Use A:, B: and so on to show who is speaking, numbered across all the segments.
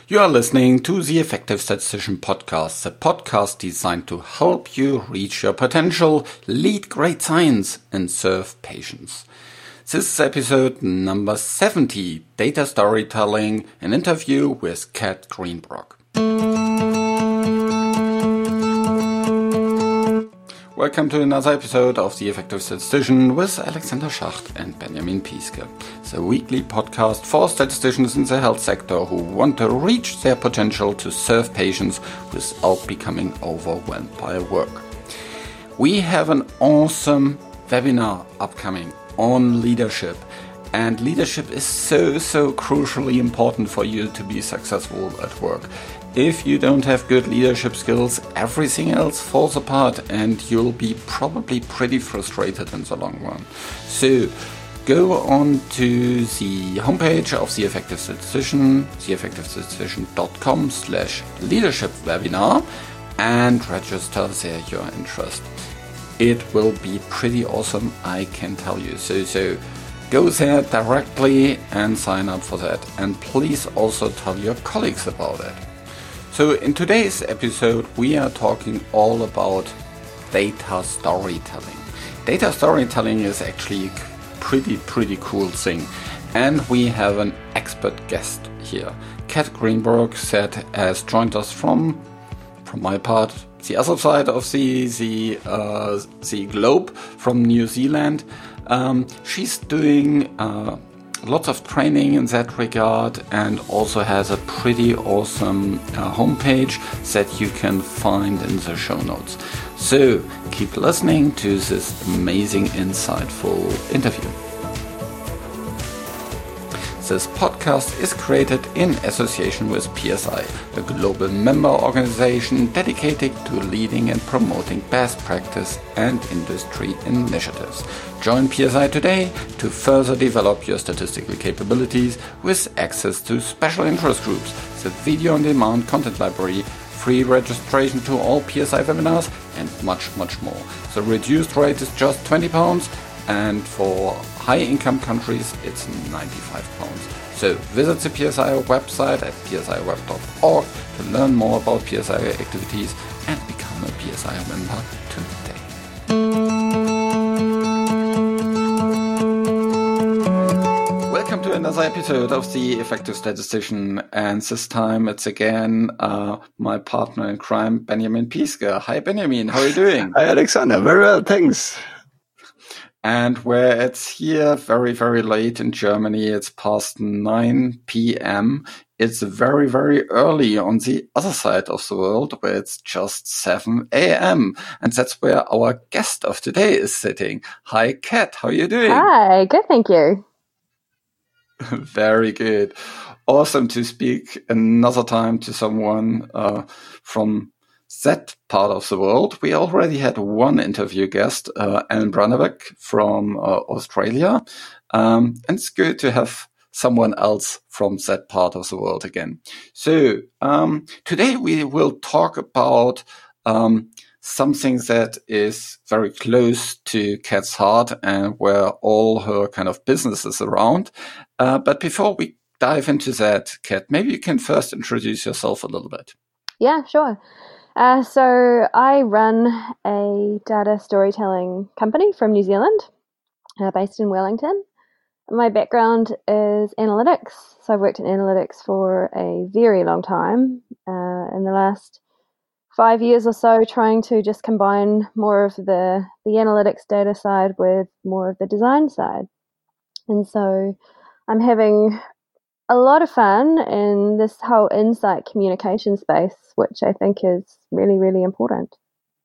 A: You are listening to the Effective Statistician Podcast, the podcast designed to help you reach your potential, lead great science, and serve patients. This is episode number 70, Data Storytelling, an interview with Kat Greenbrock. Welcome to another episode of The Effective Statistician with Alexander Schacht and Benjamin Piske, the weekly podcast for statisticians in the health sector who want to reach their potential to serve patients without becoming overwhelmed by work. We have an awesome webinar upcoming on leadership, and leadership is so crucially important for you to be successful at work. If you don't have good leadership skills, everything else falls apart and you'll be probably pretty frustrated in the long run. So go on to the homepage of The Effective Statistician, theeffectivestatistician.com/leadership webinar, and register there your interest. It will be pretty awesome, I can tell you. So go there directly and sign up for that. And please also tell your colleagues about it. So in today's episode, we are talking all about data storytelling. Data storytelling is actually a pretty cool thing. And we have an expert guest here. Kat Greenbrock has joined us from my part, the other side of the globe, from New Zealand. She's doing lots of training in that regard and also has a pretty awesome homepage that you can find in the show notes. So keep listening to this amazing, insightful interview. This podcast is created in association with PSI, a global member organization dedicated to leading and promoting best practice and industry initiatives. Join PSI today to further develop your statistical capabilities with access to special interest groups, the video-on-demand content library, free registration to all PSI webinars, and much more. The reduced rate is just £20, and for high-income countries, it's £95. So visit the PSI website at psiweb.org to learn more about PSI activities and become a PSI member today. Welcome to another episode of The Effective Statistician, and this time it's again my partner in crime, Benjamin Piske. Hi Benjamin, how are you doing?
B: Hi Alexander, very well, thanks.
A: And where it's here very late in Germany, it's past 9 p.m. It's very early on the other side of the world where it's just 7 a.m. And that's where our guest of today is sitting. Hi, Kat. How are you doing?
C: Hi, good, thank you.
A: Very good. Awesome to speak another time to someone from that part of the world. We already had one interview guest, Alan Brannebeck from Australia. And it's good to have someone else from that part of the world again. So today we will talk about something that is very close to Kat's heart and where all her kind of business is around. But before we dive into that, Kat, maybe you can first introduce yourself a little bit.
C: Yeah, sure. So I run a data storytelling company from New Zealand, based in Wellington. My background is analytics. So I've worked in analytics for a very long time. In the last 5 years or so, trying to just combine more of the analytics data side with more of the design side. And so I'm having a lot of fun in this whole insight communication space, which I think is really important.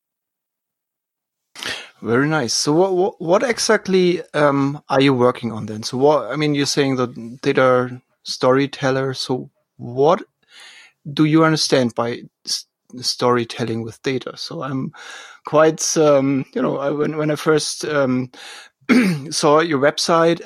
B: Very nice. So what exactly are you working on then? So you're saying the data storyteller. So what do you understand by storytelling with data? So I'm quite, when I first saw your website,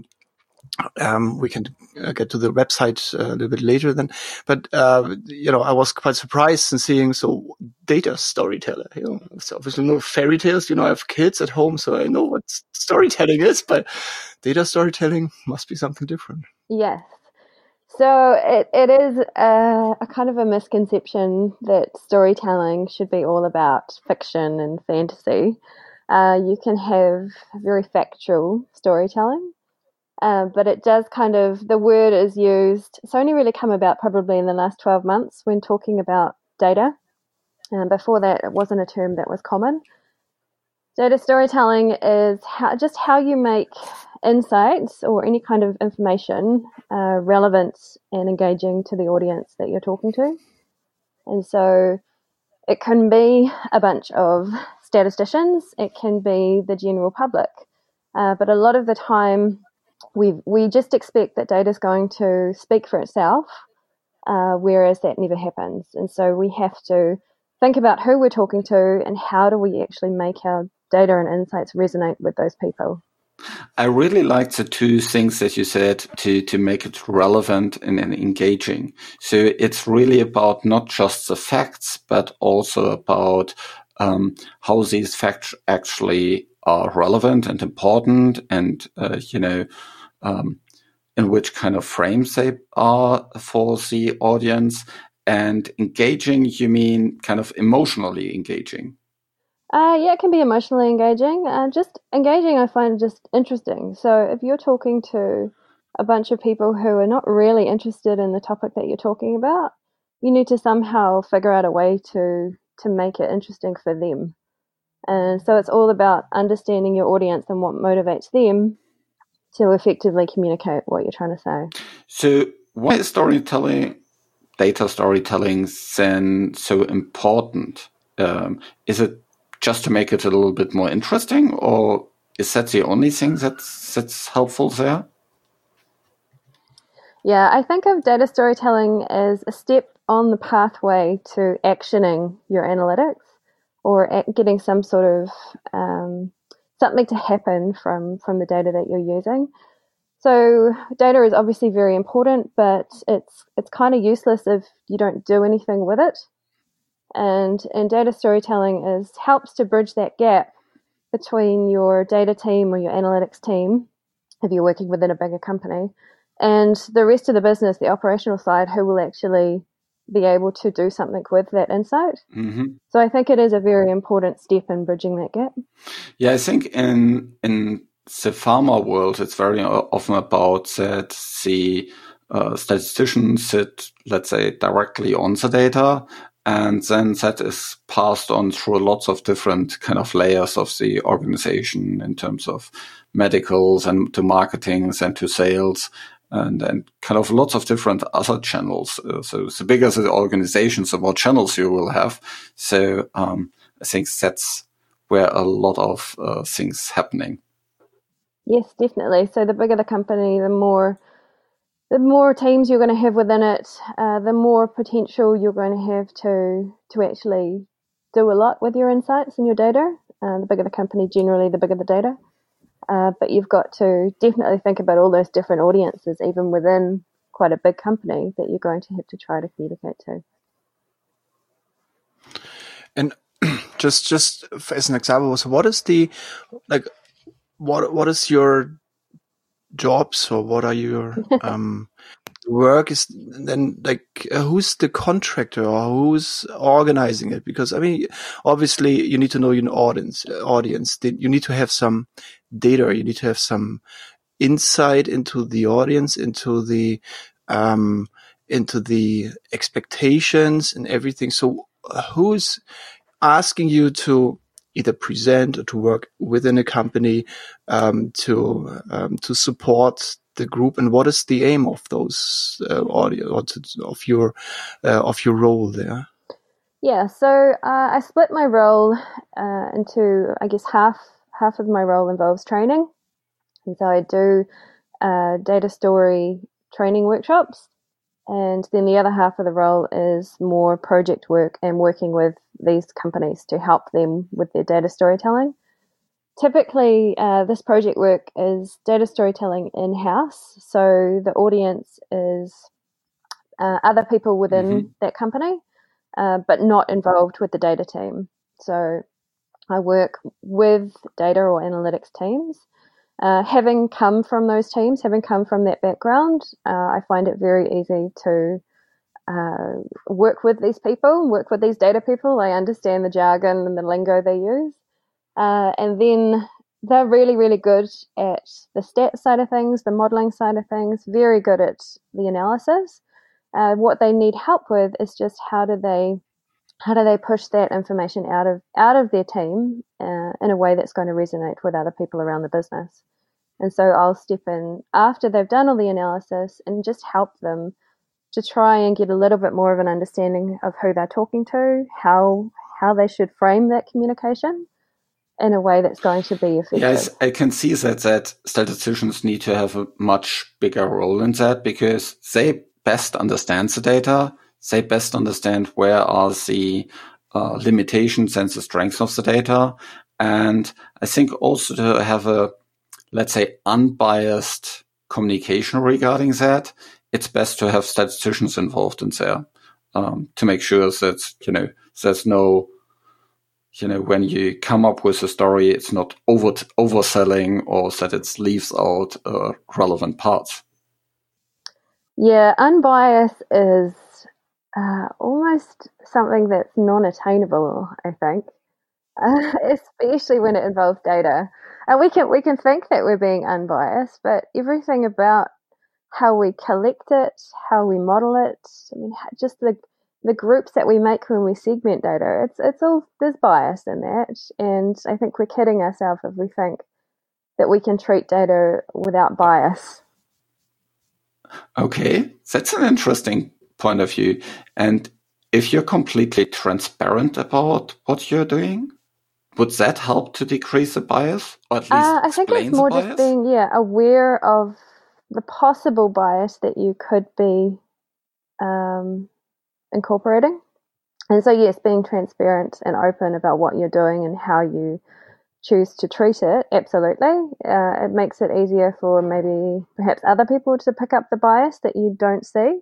B: we can get to the website a little bit later then. But, I was quite surprised in seeing data storyteller. So obviously no fairy tales. I have kids at home, so I know what storytelling is, but data storytelling must be something different.
C: Yes. So it is a kind of a misconception that storytelling should be all about fiction and fantasy. You can have very factual storytelling, but it does the word is used. It's only really come about probably in the last 12 months when talking about data. Before that, it wasn't a term that was common. Data storytelling is how you make insights or any kind of information relevant and engaging to the audience that you're talking to. And so it can be a bunch of statisticians, it can be the general public, but a lot of the time we just expect that data is going to speak for itself, whereas that never happens. And so we have to think about who we're talking to and how do we actually make our data and insights resonate with those people.
A: I really like the two things that you said to make it relevant and engaging. So it's really about not just the facts, but also about how these facts actually are relevant and important, and in which kind of frames they are for the audience. And engaging, you mean kind of emotionally engaging?
C: Yeah, it can be emotionally engaging. Just engaging, I find just interesting. So if you're talking to a bunch of people who are not really interested in the topic that you're talking about, you need to somehow figure out a way to make it interesting for them. And so it's all about understanding your audience and what motivates them to effectively communicate what you're trying to say.
A: So why is data storytelling, then so important? Is it just to make it a little bit more interesting, or is that the only thing that's helpful there?
C: Yeah, I think of data storytelling as a step on the pathway to actioning your analytics or getting some sort of something to happen from the data that you're using. So data is obviously very important, but it's kind of useless if you don't do anything with it. And data storytelling helps to bridge that gap between your data team or your analytics team, if you're working within a bigger company, and the rest of the business, the operational side, who will actually be able to do something with that insight. Mm-hmm. So I think it is a very important step in bridging that gap.
A: Yeah, I think in the pharma world, it's very often about that the statisticians sit, let's say, directly on the data, and then that is passed on through lots of different kind of layers of the organization in terms of medicals and to marketing and to sales and kind of lots of different other channels. So the bigger the organization, the more channels you will have. So I think that's where a lot of things happening.
C: Yes, definitely. So the bigger the company, the more teams you're going to have within it, the more potential you're going to have to actually do a lot with your insights and your data. The bigger the company, generally, the bigger the data. But you've got to definitely think about all those different audiences, even within quite a big company, that you're going to have to try to communicate to.
B: And just as an example, so what is what is your job? So what are your work is then who's the contractor or who's organizing it? Because I mean, obviously you need to know your audience. You need to have some data. You need to have some insight into the audience, into the expectations and everything. So who's asking you to either present or to work within a company to support the group, and what is the aim of those of your role there?
C: Yeah, so I split my role into, I guess, half of my role involves training, and so I do data story training workshops, and then the other half of the role is more project work and working with these companies to help them with their data storytelling. Typically, this project work is data storytelling in-house, so the audience is other people within that company, but not involved with the data team. So I work with data or analytics teams, Having come from those teams, having come from that background, I find it very easy to work with these people, work with these data people. I understand the jargon and the lingo they use. And then they're really, really good at the stats side of things, the modeling side of things, very good at the analysis. What they need help with is just how do they push that information out of their team in a way that's going to resonate with other people around the business. And so I'll step in after they've done all the analysis and just help them to try and get a little bit more of an understanding of who they're talking to, how they should frame that communication in a way that's going to be effective.
A: Yes, I can see that statisticians need to have a much bigger role in that, because they best understand the data, they best understand where are the limitations and the strengths of the data. And I think also to have a, let's say, unbiased communication regarding that, it's best to have statisticians involved in there to make sure that, there's no, when you come up with a story, it's not overselling or that it leaves out relevant parts.
C: Yeah, unbiased is almost something that's non-attainable, I think, especially when it involves data. And we can think that we're being unbiased, but everything about how we collect it, how we model it, just the groups that we make when we segment data, it's all, there's bias in that. And I think we're kidding ourselves if we think that we can treat data without bias.
A: Okay, that's an interesting point of view. And if you're completely transparent about what you're doing, would that help to decrease the bias, or at least
C: I think it's more just being aware of the possible bias that you could be incorporating. And so, yes, being transparent and open about what you're doing and how you choose to treat it, absolutely. It makes it easier for maybe perhaps other people to pick up the bias that you don't see.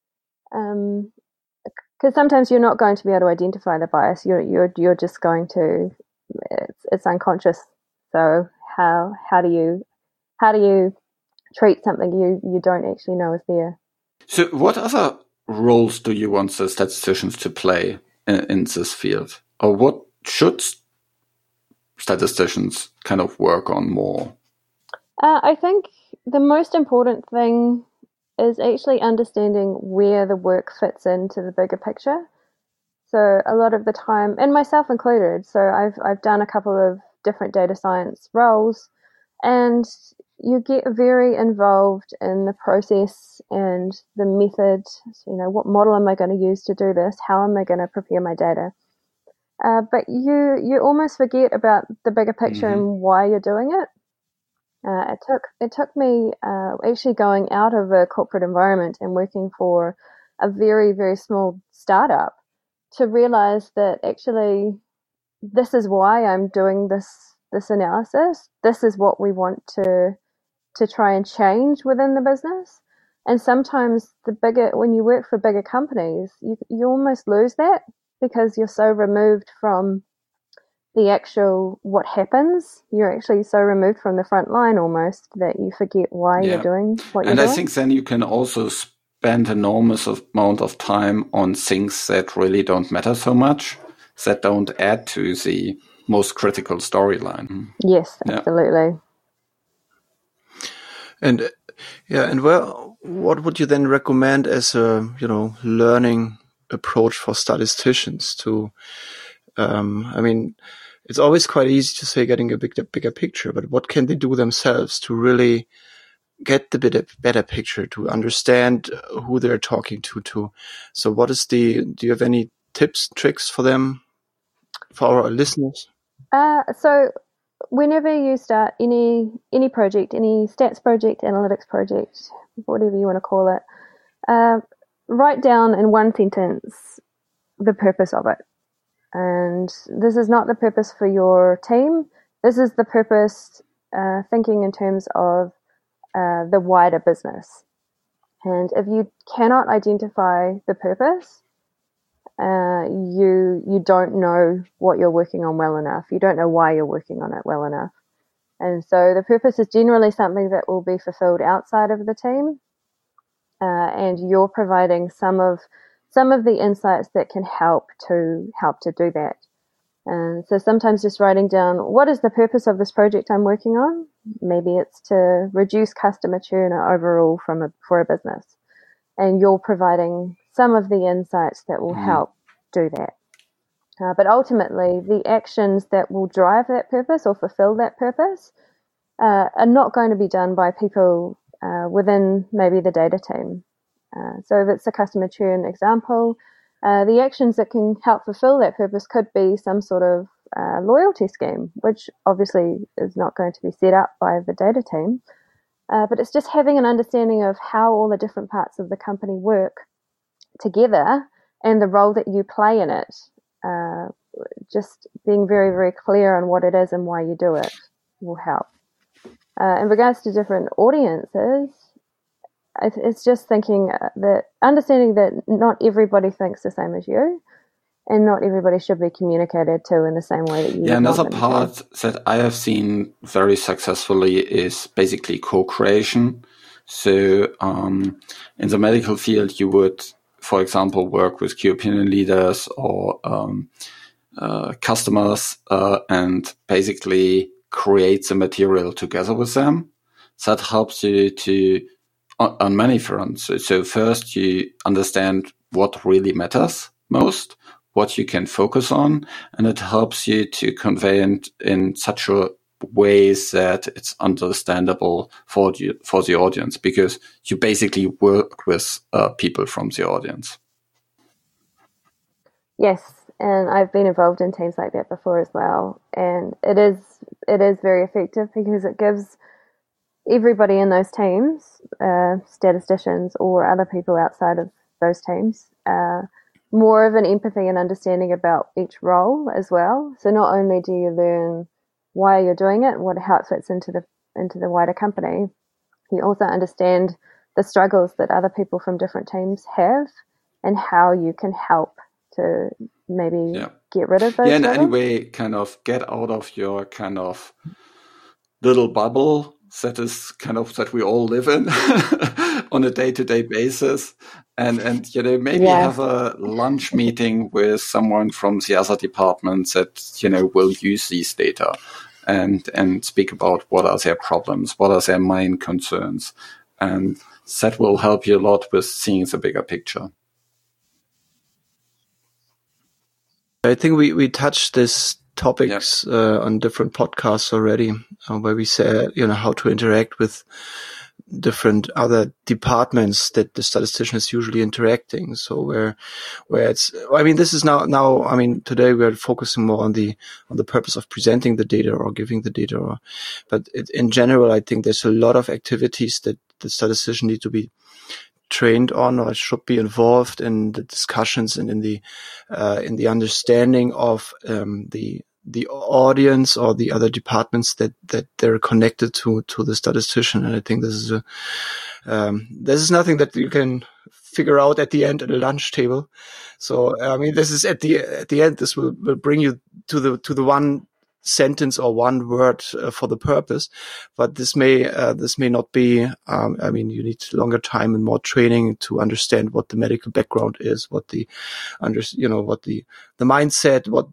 C: Because sometimes you're not going to be able to identify the bias. You're just going to, it's unconscious. So how do you treat something you don't actually know is there?
A: So what other roles do you want the statisticians to play in this field? Or what should statisticians kind of work on more?
C: I think the most important thing is actually understanding where the work fits into the bigger picture. So a lot of the time, and myself included, so I've done a couple of different data science roles, and you get very involved in the process and the method. So, what model am I going to use to do this? How am I going to prepare my data? But you almost forget about the bigger picture and why you're doing it. It took me actually going out of a corporate environment and working for a very, very small startup to realize that actually this is why I'm doing this analysis. This is what we want to try and change within the business. And sometimes when you work for bigger companies, you almost lose that because you're so removed from the actual what happens. You're actually so removed from the front line almost that you forget why you're doing what you're doing.
A: And I think then you can also spend enormous amount of time on things that really don't matter so much, that don't add to the most critical storyline.
C: Yes, absolutely.
B: And what would you then recommend as a learning approach for statisticians to? It's always quite easy to say getting a bigger picture, but what can they do themselves to really get the better picture, to understand who they're talking to? So do you have any tips, tricks for them, for our listeners?
C: So whenever you start any project, any stats project, analytics project, whatever you want to call it, write down in one sentence the purpose of it. And this is not the purpose for your team. This is the purpose, thinking in terms of the wider business. And if you cannot identify the purpose, you don't know what you're working on well enough. You don't know why you're working on it well enough. And so the purpose is generally something that will be fulfilled outside of the team, and you're providing some of the insights that can help to do that. And so sometimes just writing down, what is the purpose of this project I'm working on? Maybe it's to reduce customer churn overall for a business. And you're providing some of the insights that will help do that. But ultimately, the actions that will drive that purpose or fulfill that purpose are not going to be done by people within maybe the data team. So if it's a customer churn example, the actions that can help fulfill that purpose could be some sort of loyalty scheme, which obviously is not going to be set up by the data team. But it's just having an understanding of how all the different parts of the company work together and the role that you play in it. Just being very, very clear on what it is and why you do it will help. In regards to different audiences, it's just thinking that understanding that not everybody thinks the same as you, and not everybody should be communicated to in the same way that you.
A: Yeah, another part that I have seen very successfully is basically co-creation. So in the medical field, you would, for example, work with key opinion leaders or customers and basically create the material together with them. That helps you to on many fronts. So first, you understand what really matters most, what you can focus on, and it helps you to convey it in such a ways that it's understandable for the audience, because you basically work with people from the audience.
C: Yes, and I've been involved in teams like that before as well, and it is very effective because it gives everybody in those teams, statisticians or other people outside of those teams, more of an empathy and understanding about each role as well. So not only do you learn why you're doing it, how it fits into the wider company, you also understand the struggles that other people from different teams have and how you can help to maybe get rid of those
A: and
C: struggles.
A: anyway, kind of get out of your kind of little bubble that we all live in on a day-to-day basis, and maybe have a lunch meeting with someone from the other departments that will use these data and speak about what are their problems, what are their main concerns, and that will help you a lot with seeing the bigger picture.
B: I think we touched this topics on different podcasts already, where we said, how to interact with different other departments that the statistician is usually interacting. So where it's, this is now, today we are focusing more on the purpose of presenting the data or giving the data, but in general, I think there's a lot of activities that the statistician need to be trained on or should be involved in the discussions and in the understanding of the audience or the other departments that they're connected to the statistician. And I think this is nothing that you can figure out at the end at a lunch table. So this is at the end, this will bring you to the one sentence or one word for the purpose, but this may not be. You need longer time and more training to understand what the medical background is, what the mindset, what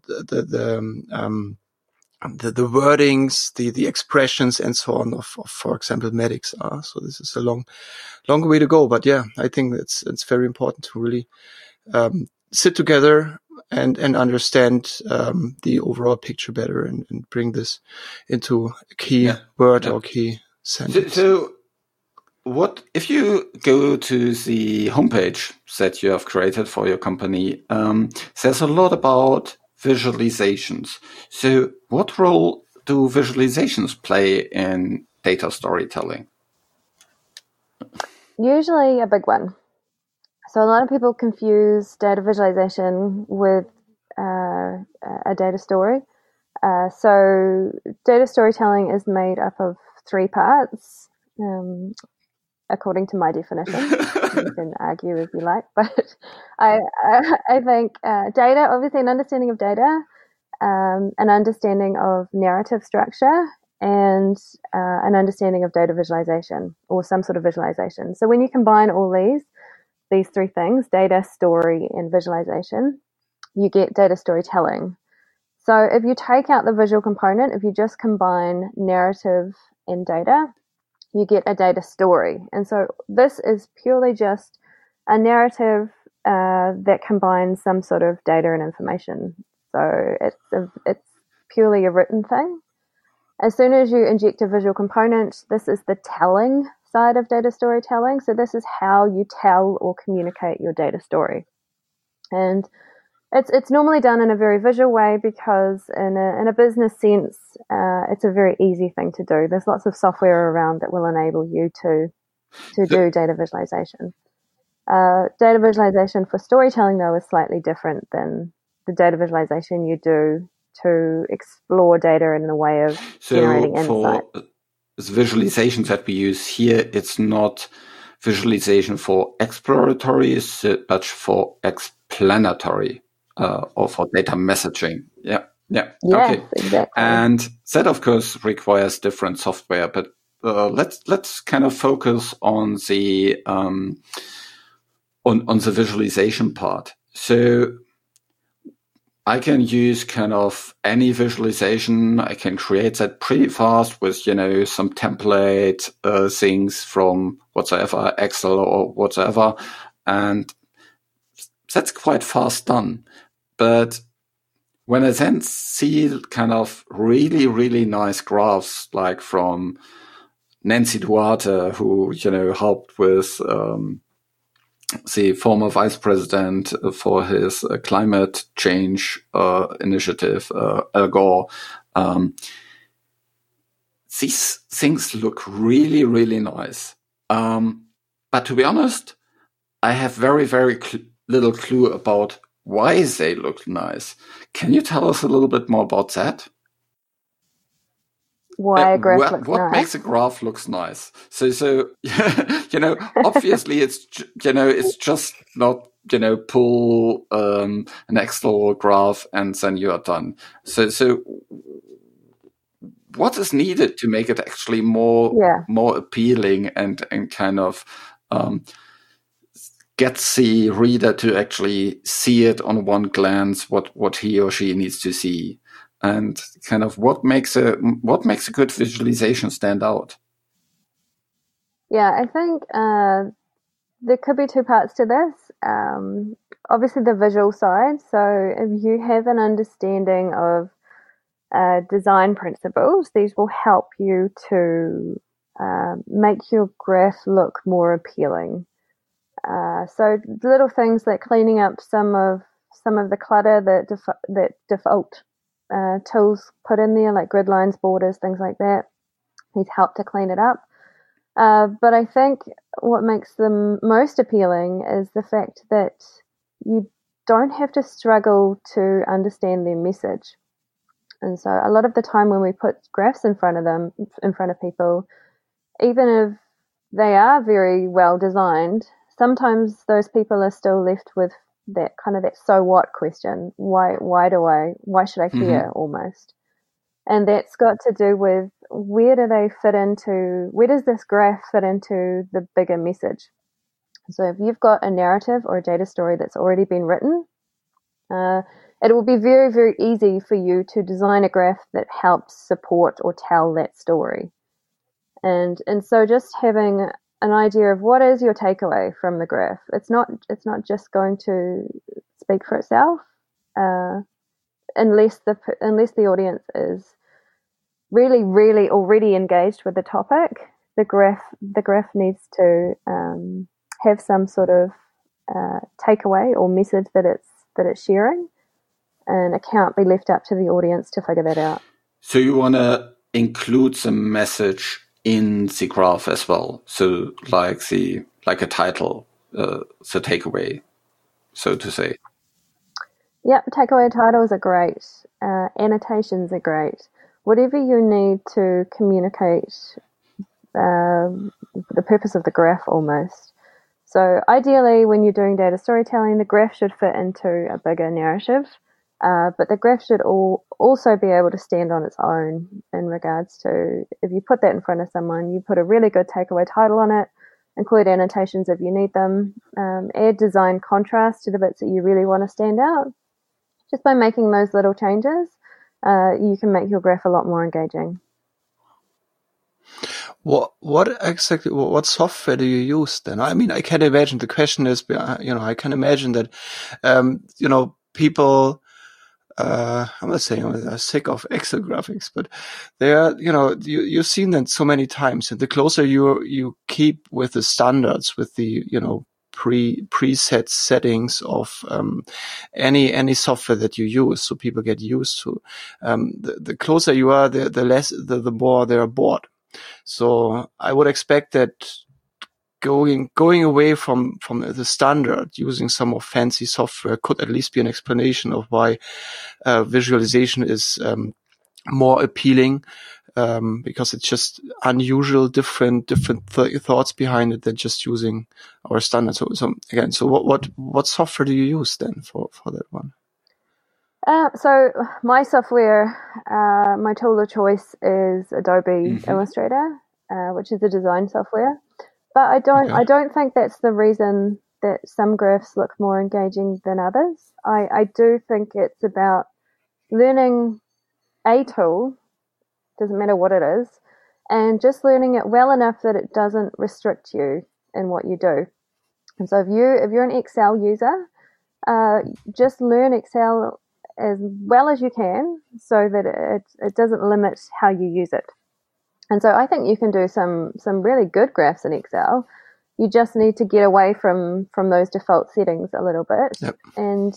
B: the wordings, the expressions, and so on of for example, medics are. So this is a long way to go, but I think it's very important to really sit together and understand the overall picture better and bring this into a key word or key sentence.
A: So what if you go to the homepage that you have created for your company? There's a lot about visualizations. So what role do visualizations play in data storytelling?
C: Usually a big one. So a lot of people confuse data visualization with a data story. So data storytelling is made up of 3 parts, according to my definition. You can argue if you like, but I think data, obviously an understanding of data, an understanding of narrative structure, and an understanding of data visualization or some sort of visualization. So when you combine all these three things, data, story, and visualization, you get data storytelling. So if you take out the visual component, if you just combine narrative and data, you get a data story. And so this is purely just a narrative that combines some sort of data and information. So it's purely a written thing. As soon as you inject a visual component, this is the telling side of data storytelling. So this is how you tell or communicate your data story. And it's normally done in a very visual way because in a business sense, it's a very easy thing to do. There's lots of software around that will enable you to do data visualization. Data visualization for storytelling, though, is slightly different than the data visualization you do to explore data in the way of generating insight.
A: So for the visualizations that we use here, it's not visualization for exploratory, but for explanatory or for data messaging. Yeah.
C: Yes,
A: Okay.
C: exactly.
A: And that, of course, requires different software, but let's kind of focus on the on the visualization part. So I can use kind of any visualization. I can create that pretty fast with, some template things from whatever, Excel or whatever. And that's quite fast done. But when I then see kind of really, really nice graphs, like from Nancy Duarte, who, helped with the former vice president for his climate change initiative, Al Gore. These things look really, really nice. But to be honest, I have very, very little clue about why they look nice. Can you tell us a little bit more about that?
C: Why a graph looks
A: what
C: nice.
A: makes a graph looks nice? So obviously it's just not pull an Excel graph and then you are done. So what is needed to make it actually more appealing and kind of get the reader to actually see it on one glance what he or she needs to see? And kind of what makes a good visualization stand out?
C: Yeah, I think there could be two parts to this. Obviously, the visual side. So if you have an understanding of design principles, these will help you to make your graph look more appealing. So little things like cleaning up some of the clutter that default tools put in there, like grid lines, borders, things like that. These help to clean it up. But I think what makes them most appealing is the fact that you don't have to struggle to understand their message. And so a lot of the time when we put graphs in front of people, even if they are very well designed, sometimes those people are still left with that so what question. Why should I care almost? And that's got to do with where does this graph fit into the bigger message? So if you've got a narrative or a data story that's already been written, it will be very, very easy for you to design a graph that helps support or tell that story. And so just having an idea of what is your takeaway from the graph. It's not just going to speak for itself, unless the audience is really, really already engaged with the topic. The graph needs to have some sort of takeaway or message that it's sharing, and it can't be left up to the audience to figure that out.
A: So you want to include some message in the graph as well. So like a title, the takeaway, so to say.
C: Yep, takeaway titles are great. Annotations are great. Whatever you need to communicate the purpose of the graph almost. So ideally, when you're doing data storytelling, the graph should fit into a bigger narrative. But the graph should also be able to stand on its own in regards to if you put that in front of someone, you put a really good takeaway title on it, include annotations if you need them, add design contrast to the bits that you really want to stand out. Just by making those little changes, you can make your graph a lot more engaging.
B: What software do you use then? I mean, I can imagine the question is, I can imagine that, people, I'm not saying I'm sick of Excel graphics, but they are, you've seen them so many times, and the closer you keep with the standards, with the, preset settings of any software that you use, so people get used to. The closer you are, the more they are bored. So I would expect that going away from the standard, using some more fancy software could at least be an explanation of why visualization is more appealing, because it's just unusual, different thoughts behind it than just using our standard. So again, what software do you use then for that one?
C: So my software, my tool of choice is Adobe Illustrator, which is a design software. But I don't think that's the reason that some graphs look more engaging than others. I do think it's about learning a tool, doesn't matter what it is, and just learning it well enough that it doesn't restrict you in what you do. And so if you're an Excel user, just learn Excel as well as you can so that it doesn't limit how you use it. And so I think you can do some really good graphs in Excel. You just need to get away from those default settings a little bit.
B: Yep.
C: And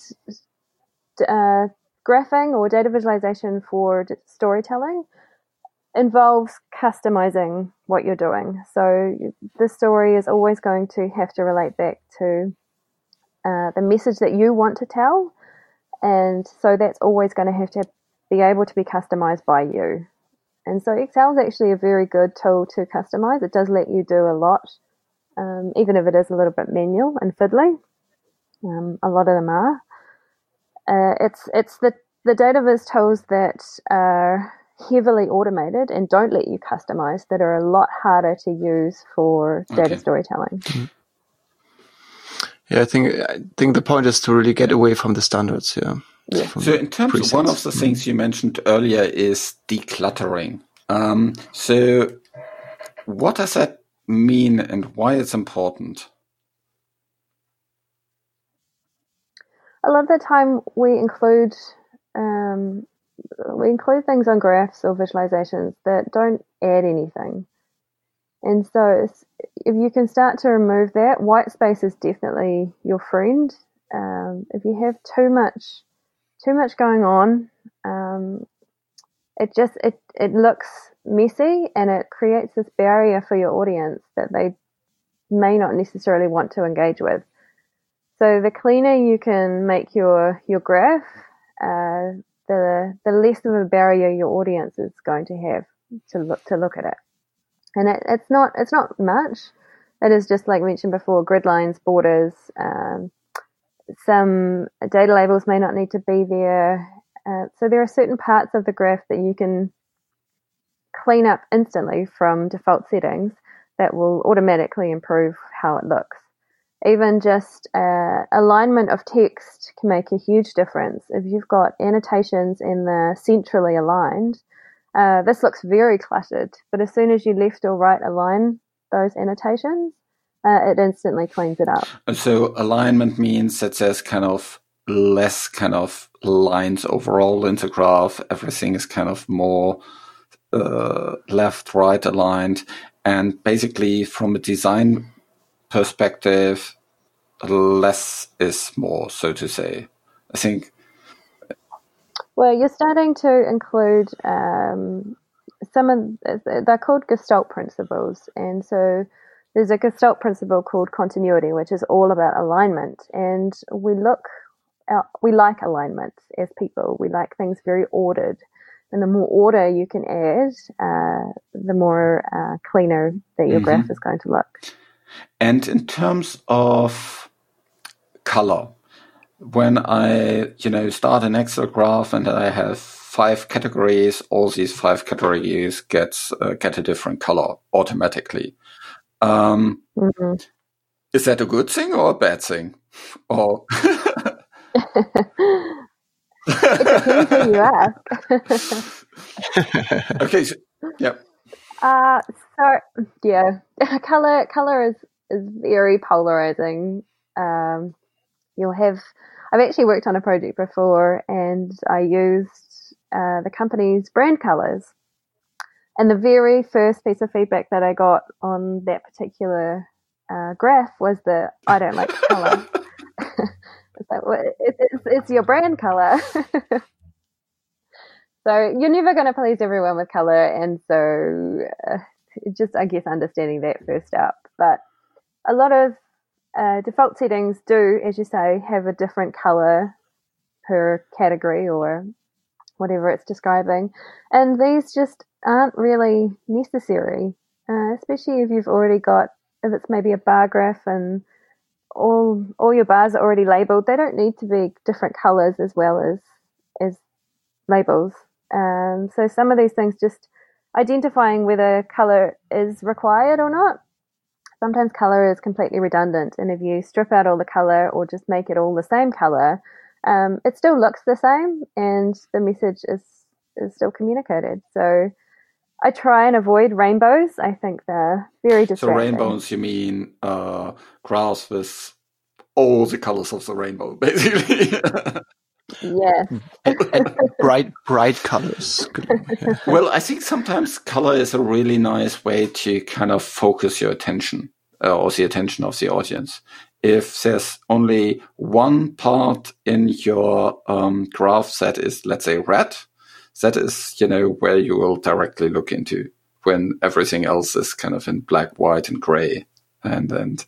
C: graphing or data visualization for storytelling involves customizing what you're doing. So the story is always going to have to relate back to the message that you want to tell. And so that's always going to be able to be customized by you. And so Excel is actually a very good tool to customize. It does let you do a lot, even if it is a little bit manual and fiddly. A lot of them are. It's the data viz tools that are heavily automated and don't let you customize that are a lot harder to use for data storytelling.
B: Mm-hmm. Yeah, I think the point is to really get away from the standards. Yeah.
A: So in terms of one of the things you mentioned earlier is decluttering. So what does that mean and why it's important?
C: A lot of the time we include things on graphs or visualizations that don't add anything. And so if you can start to remove that, white space is definitely your friend. If you have too much going on, it looks messy and it creates this barrier for your audience that they may not necessarily want to engage with. So the cleaner you can make your graph, the less of a barrier your audience is going to have to look at it. And it's not much. It is just like mentioned before, grid lines, borders. Some data labels may not need to be there. So there are certain parts of the graph that you can clean up instantly from default settings that will automatically improve how it looks. Even just alignment of text can make a huge difference. If you've got annotations and they're centrally aligned, this looks very cluttered, but as soon as you left or right align those annotations, it instantly cleans it up.
A: So alignment means that there's kind of less kind of lines overall in the graph. Everything is kind of more left, right aligned. And basically from a design perspective, less is more, so to say. I think.
C: Well, you're starting to include they're called Gestalt principles. And so there's a Gestalt principle called continuity, which is all about alignment. And we like alignment as people. We like things very ordered. And the more order you can add, the more cleaner that your graph is going to look.
A: And in terms of color, when I, start an Excel graph and I have 5 categories, all these 5 categories get a different color automatically. Is that a good thing or a bad thing? Or
C: It depends who you ask.
A: Okay, yeah.
C: Color is very polarizing. I've actually worked on a project before, and I used the company's brand colors. And the very first piece of feedback that I got on that particular graph was that I don't like the color. It's your brand color. So you're never going to please everyone with color, and so just, I guess, understanding that first up. But a lot of default settings do, as you say, have a different color per category or whatever it's describing, and these just aren't really necessary, especially if it's maybe a bar graph and all your bars are already labeled. They don't need to be different colors as well as labels. So some of these things, just identifying whether color is required or not. Sometimes color is completely redundant, and if you strip out all the color or just make it all the same color, it still looks the same and the message is still communicated. So I try and avoid rainbows. I think they're very distracting.
A: So rainbows, you mean graphs with all the colors of the rainbow, basically.
C: Yes.
B: and bright colors. Yeah.
A: Well, I think sometimes color is a really nice way to kind of focus your attention or the attention of the audience. If there's only one part in your graph that is, let's say, red, that is, where you will directly look into, when everything else is kind of in black, white, and gray. And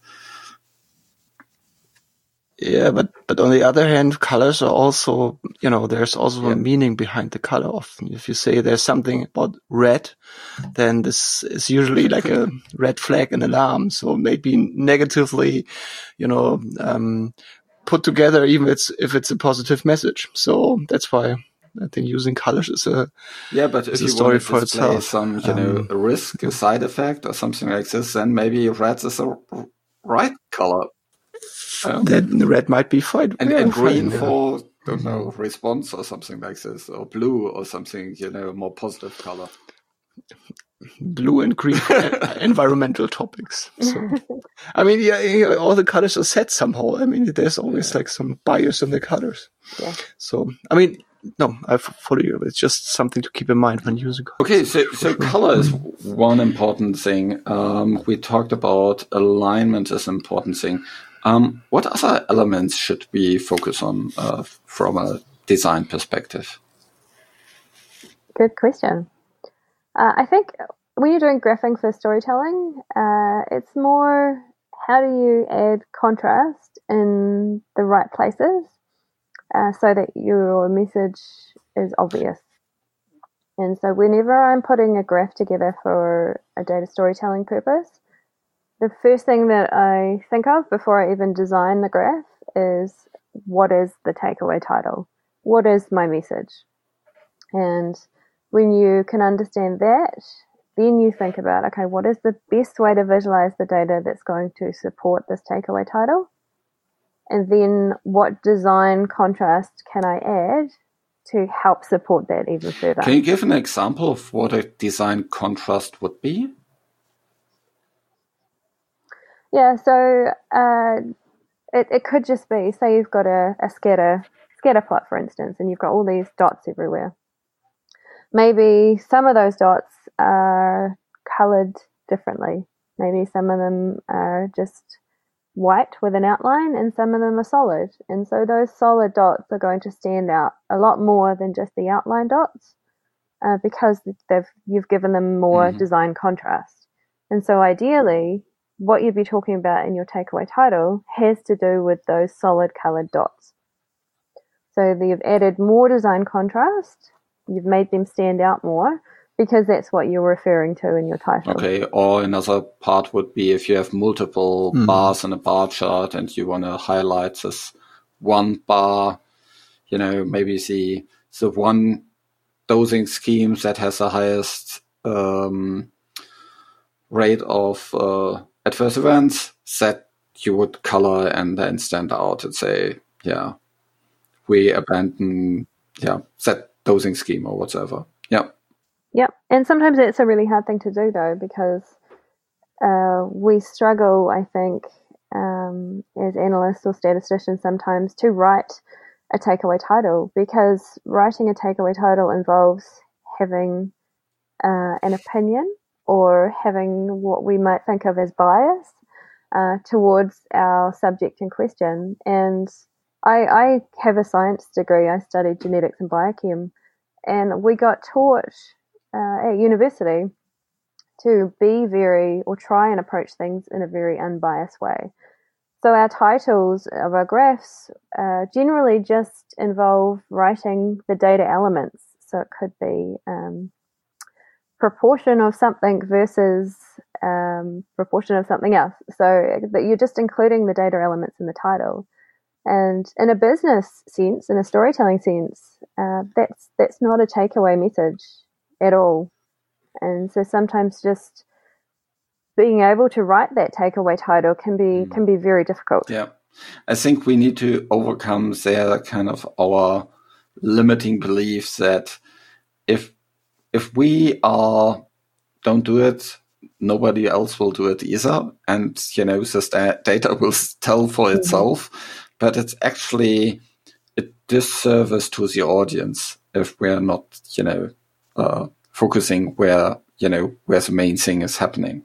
B: yeah, but on the other hand, colors are also, there's also a meaning behind the color. Often, if you say there's something about red, then this is usually like a red flag, an alarm. So maybe negatively, put together, even if it's a positive message. So that's why I think using colors is a
A: but if
B: a
A: you
B: story
A: want to
B: for
A: display
B: itself.
A: some, a risk, a side effect, or something like this, then maybe red is a right color.
B: Then red might be fine.
A: And green
B: fine,
A: for, don't know, response or something like this, or blue or something, more positive color.
B: Blue and green for environmental topics. So, I mean, all the colors are set somehow. I mean, there's always like some bias in the colors.
C: Yeah.
B: So, I mean, no, I follow you. It's just something to keep in mind when using colors.
A: Okay, so color is one important thing. We talked about alignment as an important thing. What other elements should we focus on from a design perspective?
C: Good question. I think when you're doing graphing for storytelling, it's more how do you add contrast in the right places so that your message is obvious. And so whenever I'm putting a graph together for a data storytelling purpose, the first thing that I think of before I even design the graph is, what is the takeaway title? What is my message? And when you can understand that, then you think about, okay, what is the best way to visualize the data that's going to support this takeaway title? And then what design contrast can I add to help support that even further?
A: Can you give an example of what a design contrast would be?
C: Yeah, so it could just be, say you've got a scatter plot, for instance, and you've got all these dots everywhere. Maybe some of those dots are colored differently. Maybe some of them are just white with an outline and some of them are solid. And so those solid dots are going to stand out a lot more than just the outline dots because you've given them more design contrast. And so ideally, what you'd be talking about in your takeaway title has to do with those solid colored dots. So you've added more design contrast, you've made them stand out more because that's what you're referring to in your title.
A: Okay, or another part would be if you have multiple bars in a bar chart and you want to highlight this one bar, maybe the one dosing scheme that has the highest rate of adverse events that you would color and then stand out and say, yeah, we abandon that dosing scheme or whatever.
C: Yep. And sometimes it's a really hard thing to do, though, because we struggle, I think, as analysts or statisticians sometimes to write a takeaway title, because writing a takeaway title involves having an opinion or having what we might think of as bias towards our subject in question. And I have a science degree. I studied genetics and biochem, and we got taught at university to try and approach things in a very unbiased way. So our titles of our graphs generally just involve writing the data elements. So it could be proportion of something versus proportion of something else. So that you're just including the data elements in the title. And in a business sense, in a storytelling sense, that's not a takeaway message at all. And so sometimes just being able to write that takeaway title can be very difficult.
A: Yeah, I think we need to overcome there kind of our limiting beliefs that if we don't do it, nobody else will do it either, and the data will tell for itself. But it's actually a disservice to the audience if we're not focusing where the main thing is happening.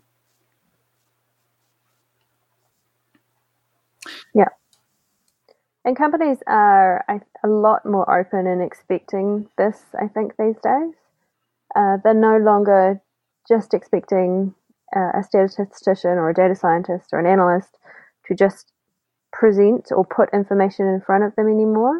C: Yeah. And companies are a lot more open in expecting this, I think, these days. They're no longer just expecting a statistician or a data scientist or an analyst to just present or put information in front of them anymore.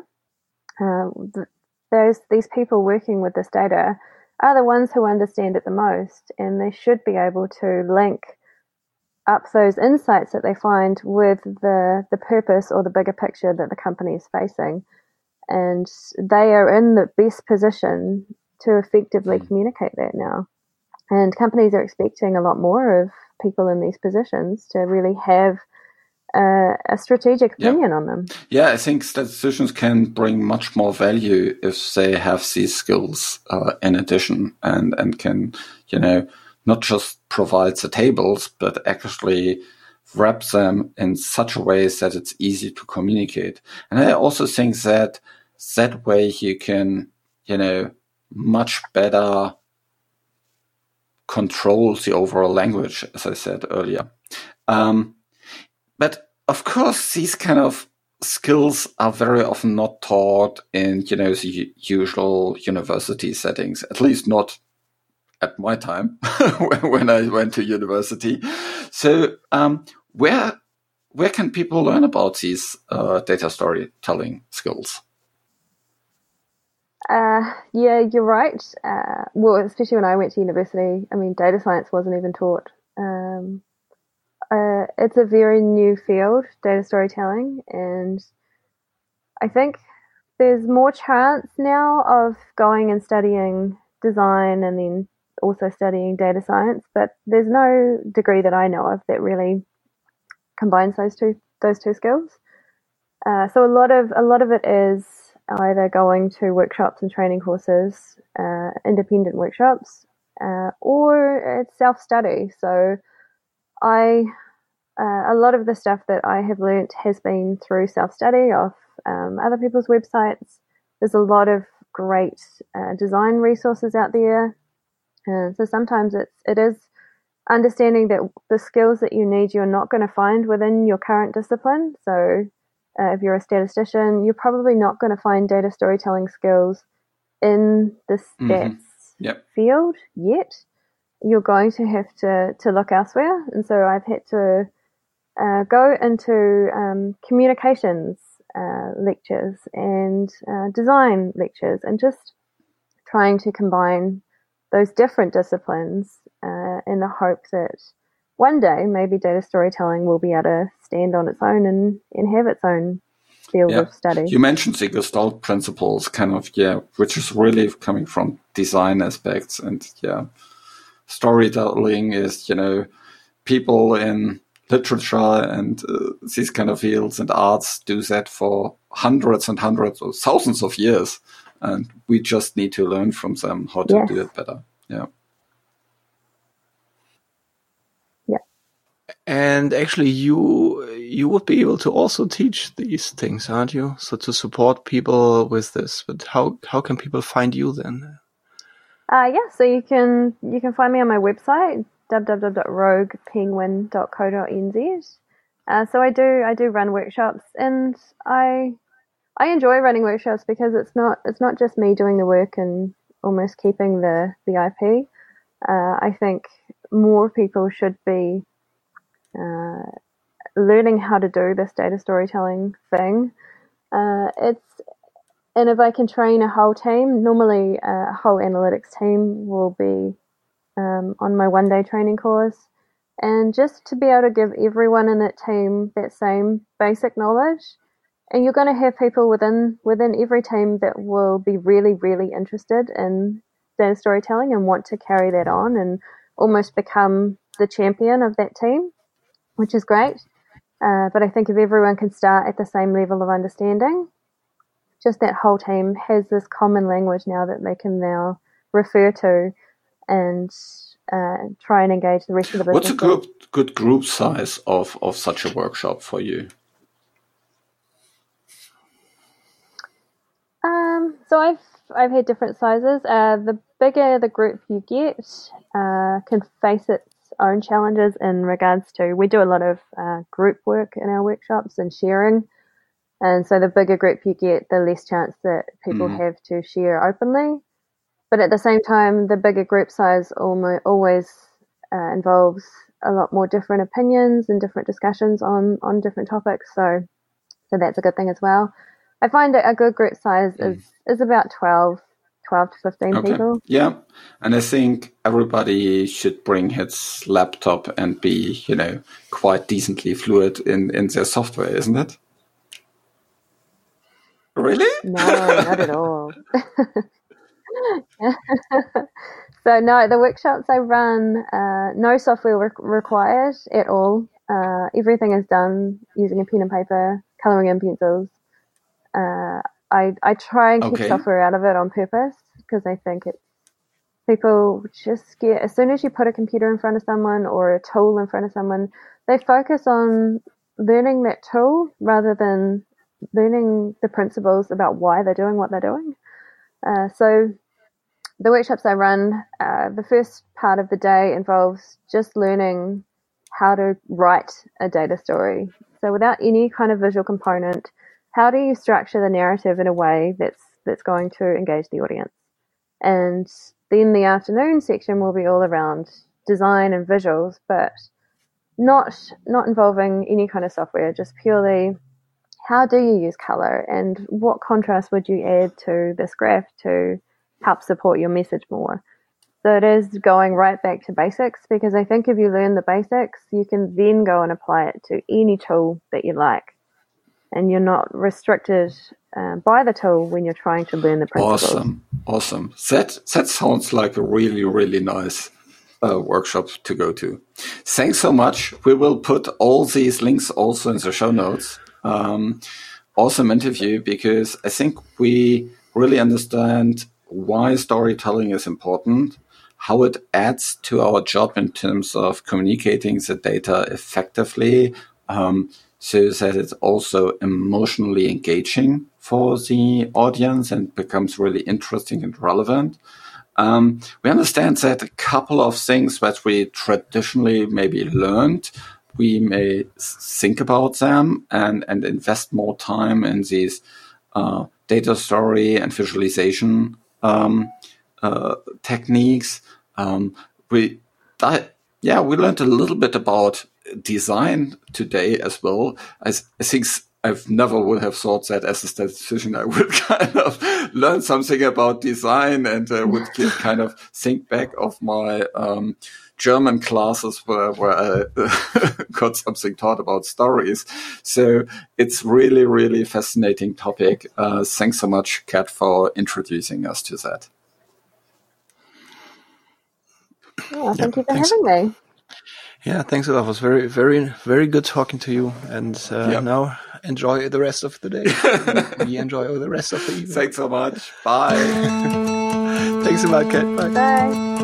C: These people working with this data are the ones who understand it the most, and they should be able to link up those insights that they find with the purpose or the bigger picture that the company is facing. And they are in the best position to effectively communicate that now. And companies are expecting a lot more of people in these positions to really have a strategic opinion on them.
A: Yeah, I think statisticians can bring much more value if they have these skills in addition and can, not just provide the tables, but actually wrap them in such a way that it's easy to communicate. And I also think that way you can, much better control the overall language, as I said earlier. But of course, these kind of skills are very often not taught in, the usual university settings, at least not at my time when I went to university. So where can people learn about these data storytelling skills?
C: Yeah, you're right. Well, especially when I went to university, data science wasn't even taught. It's a very new field, data storytelling, and I think there's more chance now of going and studying design and then also studying data science, but there's no degree that I know of that really combines those two skills. So a lot of it is either going to workshops and training courses, independent workshops, or it's self-study. So a lot of the stuff that I have learnt has been through self-study off other people's websites. There's a lot of great design resources out there. So sometimes it is understanding that the skills that you need, you're not going to find within your current discipline. So if you're a statistician, you're probably not going to find data storytelling skills in the stats field yet. You're going to have to look elsewhere. And so I've had to go into communications lectures and design lectures, and just trying to combine those different disciplines in the hope that one day maybe data storytelling will be able to stand on its own and have its own field of study.
A: You mentioned the Gestalt principles, which is really coming from design aspects. And storytelling is, people in literature and these kind of fields and arts do that for hundreds and hundreds or thousands of years. And we just need to learn from them how to do it better. Yeah.
B: And actually, you would be able to also teach these things, aren't you? So to support people with this, but how can people find you then?
C: So you can find me on my website www.roguepenguin.co.nz. So I do run workshops, and I enjoy running workshops because it's not just me doing the work and almost keeping the IP. I think more people should be learning how to do this data storytelling thing. And if I can train a whole team, normally a whole analytics team will be on my one-day training course, and just to be able to give everyone in that team that same basic knowledge. And you're going to have people within every team that will be really, really interested in data storytelling and want to carry that on and almost become the champion of that team, which is great. But I think if everyone can start at the same level of understanding, just that whole team has this common language now that they can now refer to and try and engage the rest of the business.
A: What's a good group size of such a workshop for you?
C: So I've had different sizes. The bigger the group you get can face its own challenges in regards to, we do a lot of group work in our workshops and sharing. And so the bigger group you get, the less chance that people have to share openly. But at the same time, the bigger group size always involves a lot more different opinions and different discussions on different topics. So that's a good thing as well. I find that a good group size is about 12 to 15 people.
A: Yeah. And I think everybody should bring his laptop and be, quite decently fluid in their software, isn't it? Really?
C: No, not at all. So no, the workshops I run, no software required at all. Everything is done using a pen and paper, colouring in pencils. I try and keep software out of it on purpose because I think people just get, as soon as you put a computer in front of someone or a tool in front of someone, they focus on learning that tool rather than learning the principles about why they're doing what they're doing. So the workshops I run, the first part of the day involves just learning how to write a data story. So without any kind of visual component, how do you structure the narrative in a way that's going to engage the audience? And then the afternoon section will be all around design and visuals, but not involving any kind of software, just purely how do you use color and what contrast would you add to this graph to help support your message more. So it is going right back to basics, because I think if you learn the basics, you can then go and apply it to any tool that you like. And you're not restricted by the tool when you're trying to learn the principles.
A: Awesome. That sounds like a really, really nice workshop to go to. Thanks so much. We will put all these links also in the show notes. Awesome interview, because I think we really understand why storytelling is important, how it adds to our job in terms of communicating the data effectively, so that it's also emotionally engaging for the audience and becomes really interesting and relevant. We understand that a couple of things that we traditionally maybe learned, we may think about them and invest more time in these data story and visualization techniques. We learned a little bit about design today as well. I think I've never would have thought that as a statistician, I would kind of learn something about design and would kind of think back of my German classes where I got something taught about stories. So it's really, really fascinating topic. Thanks so much, Kat, for introducing us to that.
C: Oh, thank you for having me.
B: Yeah, thanks a lot. It was very, very, very good talking to you. And now enjoy the rest of the day. We enjoy the rest of the evening.
A: Thanks so much. Bye.
B: Thanks a lot, Kat. Bye.
C: Bye.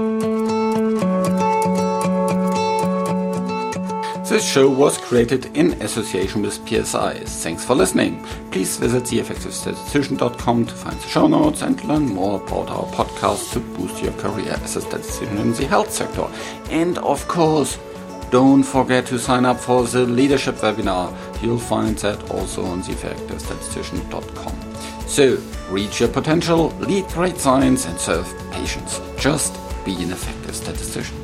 A: This show was created in association with PSI. Thanks for listening. Please visit theeffectivestatistician.com to find the show notes and learn more about our podcast to boost your career as a statistician in the health sector. And of course, don't forget to sign up for the leadership webinar. You'll find that also on theeffectivestatistician.com. So, reach your potential, lead great science, and serve patients. Just be an effective statistician.